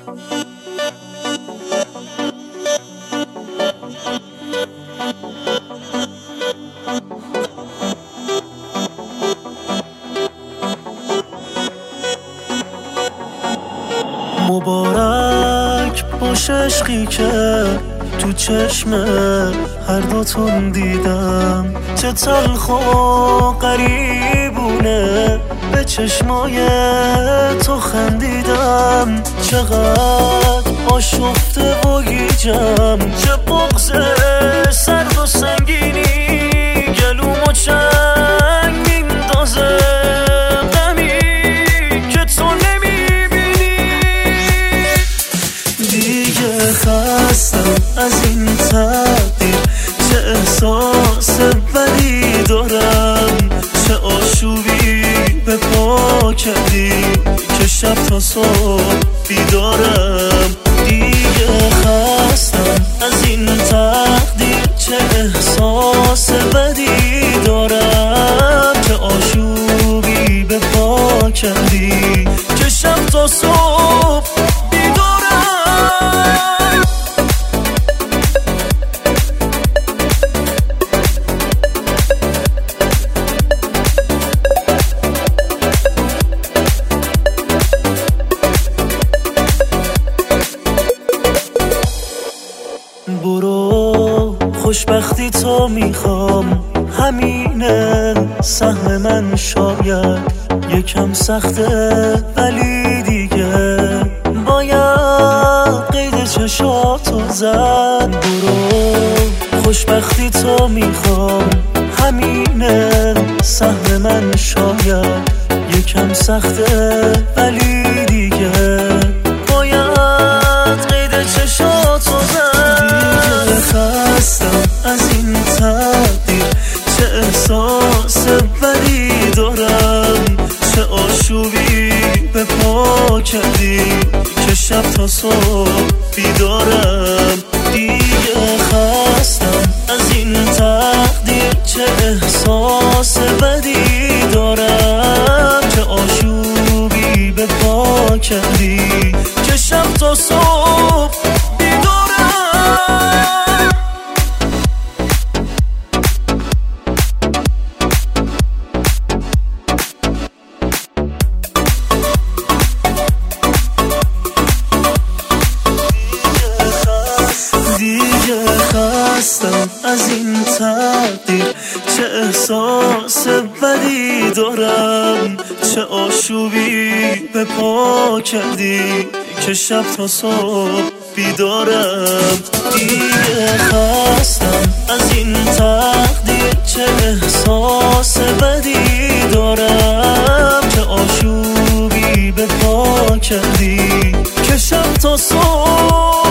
مبارک باش عشقی که تو چشم هر دوتون دیدم، چه تلخ و غریبونه به چشمای تو خندیدم. چقدر آشفته و گیجم، چه بغض سرد و سنگینی گلومو چنگ میندازه. غمی که تو نمیبینی، دیگه خستم از این تقدیر. چه احساس بدی دارم، چه آشوبی به پا کردی که شب تا صبح بیدارم. دیگه خستم از این تقدیر، چه احساس بدی دارم، چه آشوبی به پا کردی که شب تا صبح بیدارم. برو خوشبختی تو میخوام، همینه سهم من. شاید یکم سخته ولی دیگه باید قید چشاتو زد. برو خوشبختی تو میخوام، همینه سهم من. شاید یکم سخته ولی دیگه باید قید چشاتو زد. خستم از این تقدیر، چه احساس بدی دارم، چه آشوبی به پا کردی که شب تا صبح بیدارم. دیگه خستم از این تقدیر، چه احساس بدی دارم، چه آشوبی به پا کردی که شب تا صبح بیدارم. دیگه خستم از این تقدیر، چه احساس بدی دارم، چه آشوبی به پا کردی که شب تا صبح بیدارم. دیگه خستم از این تقدیر، چه احساس بدی دارم، چه آشوبی به پا کردی که شب تا صبح